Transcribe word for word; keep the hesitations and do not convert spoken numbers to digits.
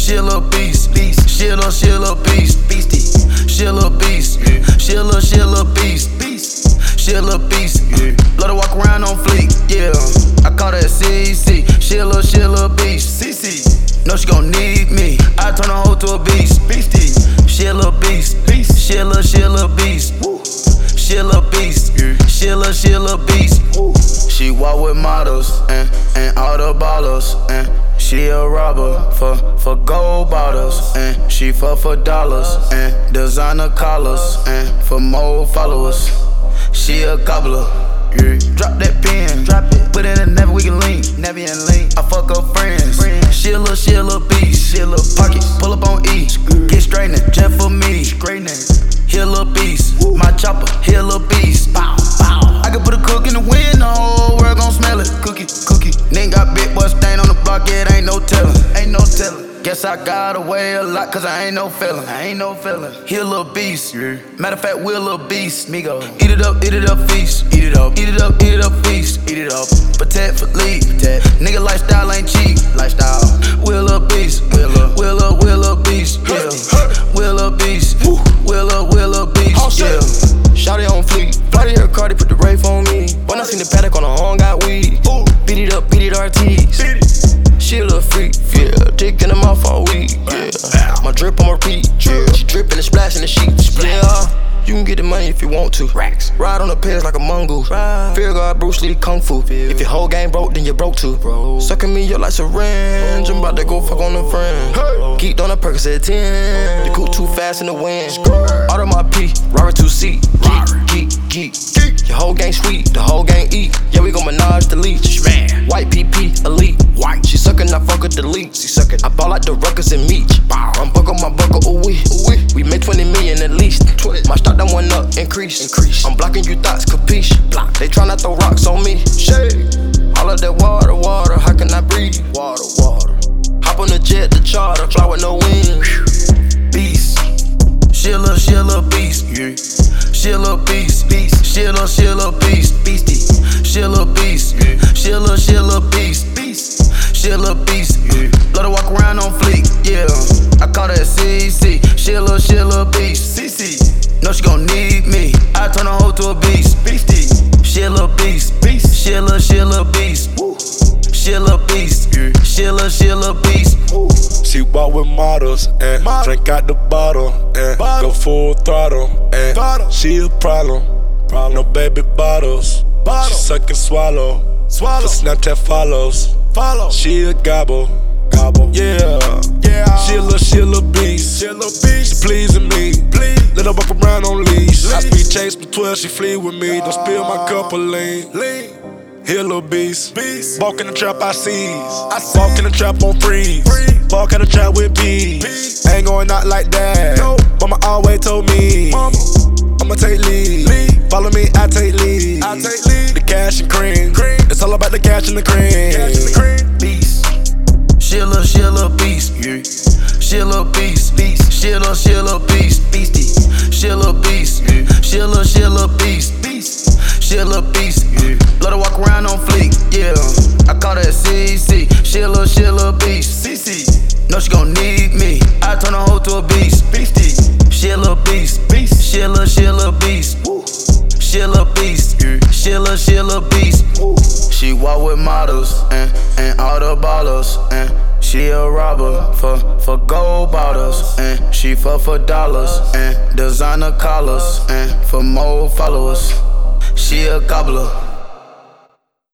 She a little beast, beast. She a little, she a little beast, beastie. She a little beast, yeah. She a little, she a little beast, beast. She a little beast, yeah. Let her walk around on fleek, yeah. I call that C C. She a little, she a little beast, C C. Know she gon' need me. I turn her hoe to a beast, beastie. She a little beast, beast. She a little, she a little beast, woo. She a little beast, yeah. She a little, she a little beast, woo. She walk with models and and all the ballers and. She a robber for, for gold bottles, and she fuck for dollars, and designer collars, and for more followers. She a cobbler, yeah. Drop that pen, drop it, put in a never we can link, never and link. I fuck her friends, friends. She a little, she a little beast, she a little pocket, pull up on E, get straightening, just for me, straightening. He a little beast, my chopper, he a little beast. Bow, bow. I can put a cook in the wind, the whole world gon' smell it. Cookie, cookie. Nigga got big boy stain on the block, yeah, it ain't no tellin', ain't no tellin'. Guess I got away a lot, cause I ain't no feelin', I ain't no feelin'. He a little beast, yeah. Matter of fact, we a little beast. Me go, eat it up, eat it up, feast. Eat it up, eat it up, eat it up, feast. Eat it up, protect for lead. Nigga lifestyle ain't cheap, lifestyle. We a little beast, we a little, we a little, we a little beast, yeah. We a little beast, we a little, we a little beast, yeah. Shawty on fleek, Friday her Cardi put the Wraith on me. When I seen the paddock on her horn, got weed. Beat it up, beat it R Ts. She a little freak, yeah. Dick in the mouth all week, yeah. My drip on repeat, yeah. She drippin' and splashing the sheets, yeah. You can get the money if you want to. Racks. Ride on the pins like a mongoose. Ride. Fear God, Bruce Lee, Kung Fu. Feel. If your whole game broke, then you broke too. Bro. Sucking me up like syringe. I'm about to go fuck on them friends. Hey. Geeked on the Percocet ten. The coupe too fast in the wind. Out of my P, Robert two C. Geek, geek, geek, geek. Your whole gang sweet, the whole gang eat. Yeah, we gon' menage the leech. Man. White P P, elite. White. She suckin', I fuck her delete. She suckin'. I ball like the Ruckers and Meech. I'm buckle my buckle, ooh wee. We made twenty million at least. My stock done went up, increase. increase. I'm blocking you thoughts, capiche. Block. They tryna throw rocks on me. Shade. All of that water, water. How can I breathe? Water, water. Hop on the jet, the charter. Fly with no wings. Beast. She a little, she a little beast. Yeah. She a little beast. Beast. She a little, she a little beast. Beastie. She a little beast. Yeah. She a little, she a little beast. Beast. She a little beast. Yeah. Let her walk around on fleek. Yeah. I call that C C. She a little, she a little beast. C C. Know she gon' need me. I turn her hoe to a beast. Beastie. She a little beast. Beast. She a little, she a little beast. Woo. She a little beast. Yeah. She a little, she a little beast. Woo. She walk with models and Model. Drink out the bottle and bottle. Go full throttle and throttle. She a problem. problem. No baby bottles. Bottle. She suck and swallow. Swallow. For Snapchat follows. Follow. She a gobble. Gobble. Yeah. Yeah. She a little, she a little beast. She a little beast. She pleasing me. Please. Let her walk around on leash. leash. I speed chase with twelve, she flee with me. Don't spill my cup of lean. Lean. He a little beast. beast. Walk in the trap, I seize. I see. Walk in the trap on freeze. Free. Walk in the trap with bees. Ain't going out like that. No. Mama always told me. Mama. I'ma take lead. lead. Follow me, I take lead. I take lead. The cash and cream. cream. It's all about the cash and the cream. Cash and the cream. Beast. She a little, she a little beast. Yeah. She a little beast. Beast. She a little, she a little beast. Beastie. She a little beast. Yeah. She a little, she a little beast. Beast. She a little beast. Yeah. Let her walk around on fleek. Yeah. I call that C C. She a little, she a little beast. C C. Know she gon' need me. I turn her hoe to a beast. Beastie. She a little beast. Beast. She a little, she a little beast. Woo. She a little beast. Yeah. She a little, she a little beast. Woo. She walk with models and and all the ballers and. She a robber for, for gold bottles, and she fuck for dollars, and designer collars, and for more followers. She a cobbler.